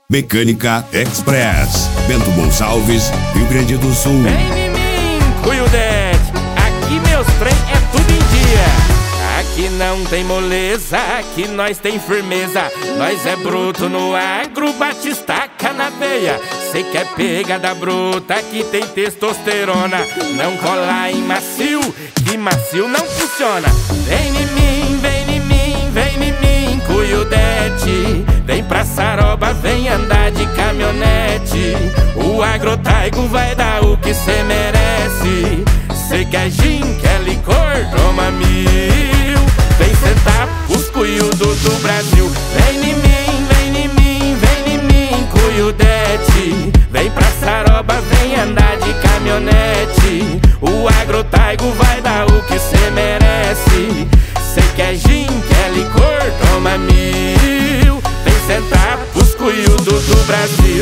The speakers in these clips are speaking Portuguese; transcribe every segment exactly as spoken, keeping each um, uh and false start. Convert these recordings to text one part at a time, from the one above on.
Mecânica Express, Bento Gonçalves, Rio Grande do Sul. Vem em mim, Cuiudete, aqui meus trem é tudo em dia. Aqui não tem moleza, aqui nós tem firmeza. Nós é bruto no agro, batistaca na veia. Cê quer pegada bruta, aqui tem testosterona. Não colar em macio, que macio não funciona. Vem em mim, vem em mim, vem em mim, Cuiudete. Vem pra Saroba, vem andar de caminhonete. O Agrotaigo vai dar o que cê merece. Cê quer gin, quer licor, toma mil. Vem sentar os cuiudos do Brasil. Vem em mim, vem em mim, vem em mim, Cuiudete. Vem pra Saroba, vem andar de caminhonete. O Agrotaigo vai dar o que cê merece. Cê quer gin, quer licor, toma mil. Vem sentar os cuiudos do Brasil.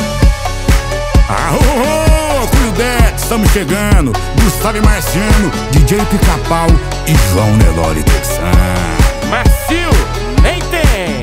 Arro, Cuiudete, estamos chegando. Gustavo e Marciano, D J Pica-Pau e João Nelore Texan. Macio, nem tem.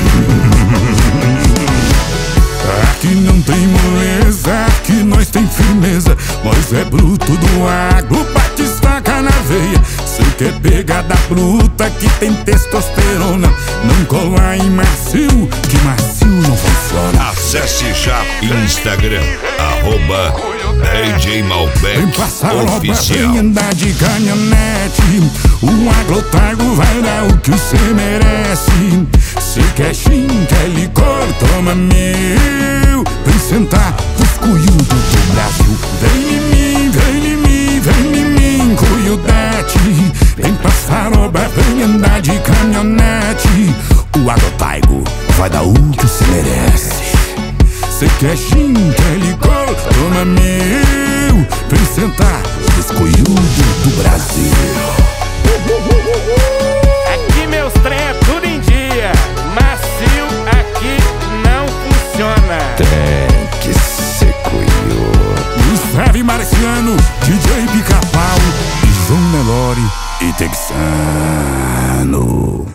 Aqui não tem moleza, aqui nós tem firmeza. Nós é bruto do agro, batistaca na veia. Cê quer pegada bruta, que tem testosterona. Não colar em macio, que macio não funciona. Acesse já Instagram, arroba D J Malbec Vem passar Oficial. vem andar de caminhonete. O Agrotaigo vai dar o que cê merece. Cê quer gin, quer licor, toma mil. Vem sentar os cuiudos do Brasil. Vem em mim, vem em mim, vem em mim, Cuiudete. Vem pra Saroba, vem andar de caminhonete. O Agrotaigo vai dar o que cê merece. Cê quer gin, quer licor, toma mil. Vem sentar os cuiudos do Brasil. Aqui meus trem é tudo em dia. Macio aqui não funciona. Tem que ser cuiudo. Gustavo e Marciano, D J Pica-Pau e João Nelore e Texano.